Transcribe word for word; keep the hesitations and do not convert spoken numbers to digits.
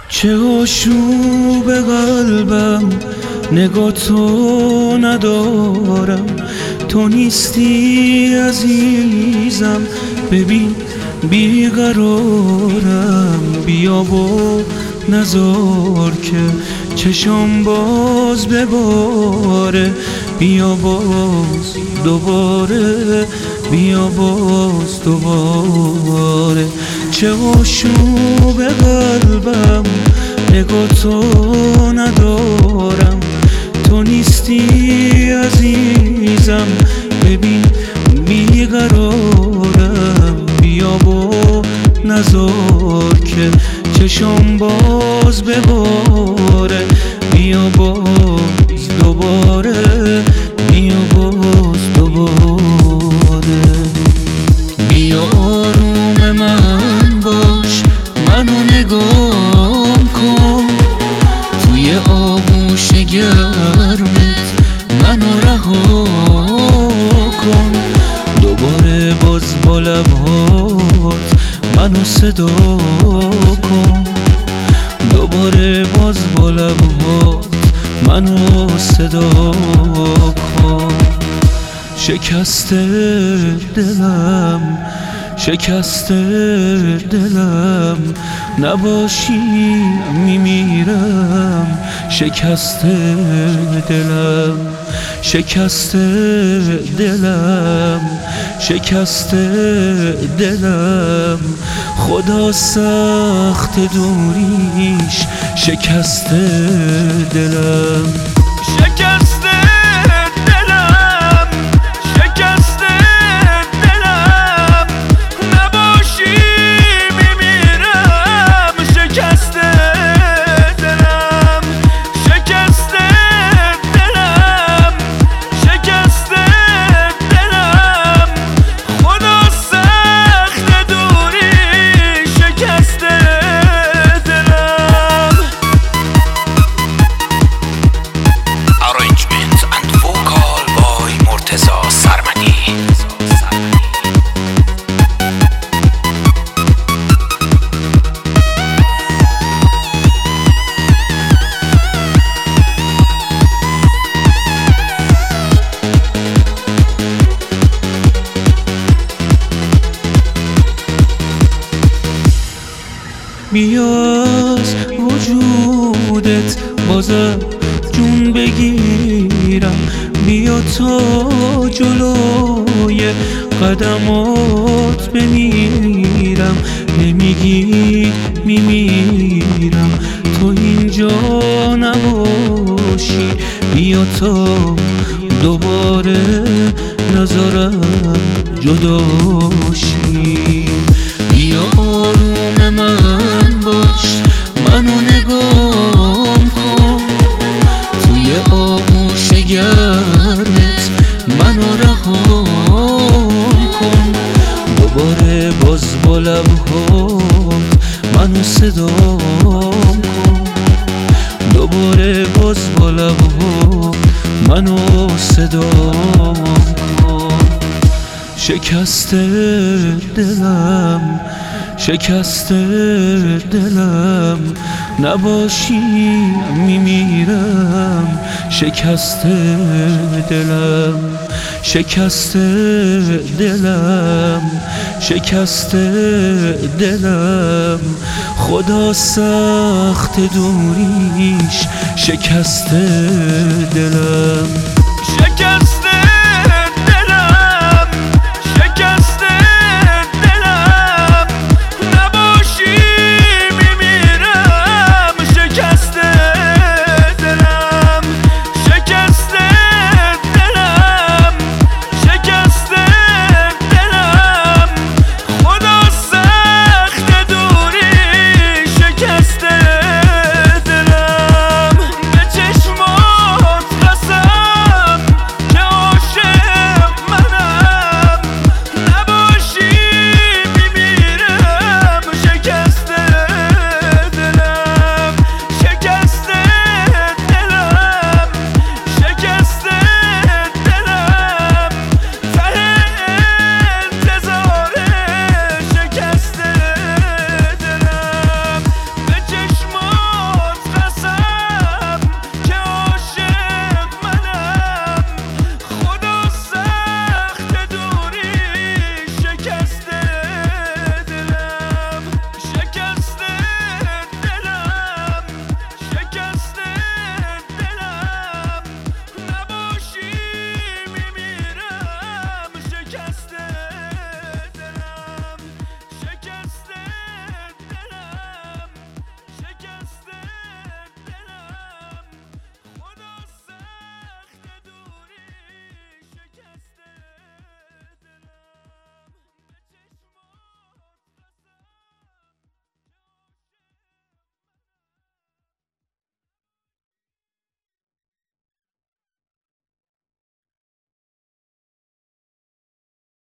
چه آشوب قلبم نگاه تو ندارم، تو نیستی عزیزم، ببین بیقرارم. بیا و نزار که چشم باز بباره، بیا باز دوباره، بیا باز دوباره. چه آشوب قلبم نگاه تو ندارم، تو نیستی عزیزم، ببین بیقرارم. بیا و نزار که چشم باز بباره، بیا باز دوباره، بیا باز دوباره. بیا آروم من باش، منو نگاه کن، توی آغوش گرمت منو رها کن. دوباره باز با لبهات منو صدا کن، دوباره باز با لبهات منو صدا کن. شکسته دلم، شکسته دلم، نباشی میمیرم. شکسته دلم، شکسته دلم، شکسته دلم، خدا سخت دوریش. شکسته دلم، شکسته دلم، شکسته دلم، نباشی میمیرم. شکسته دلم، شکسته دلم، شکسته دلم، خدا سخت دوری. شکسته دلم. Arrangement and vocal by مرتضی سرمدی. بیا از وجودت بازم جون بگیرم، بیا تا جلوی قدمات بمیرم. نمیگی میمیرم، تو اینجا نباشی، بیا تا دوباره نذارم جداشی. بیا آروم من باش، منو نگاه کن، توی آغوش گرمت منو رها کن. دوباره باز با لبهات منو صدا کن، دوباره باز با لبهات منو صدا کن. شکسته دلم، شکسته دلم، نباشی میمیرم. شکسته دلم، شکسته دلم، شکسته دلم، خدا سخت دوریش. شکسته دلم، شکسته